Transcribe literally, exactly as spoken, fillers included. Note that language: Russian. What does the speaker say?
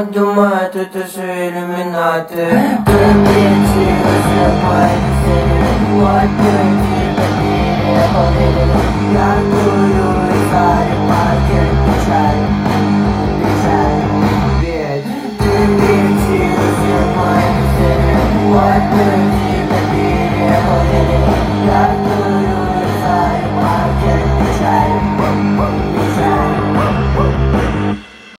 Вот думают, это же иллюминаты. Тупицы, разрывают серии. Вот люди, такие, я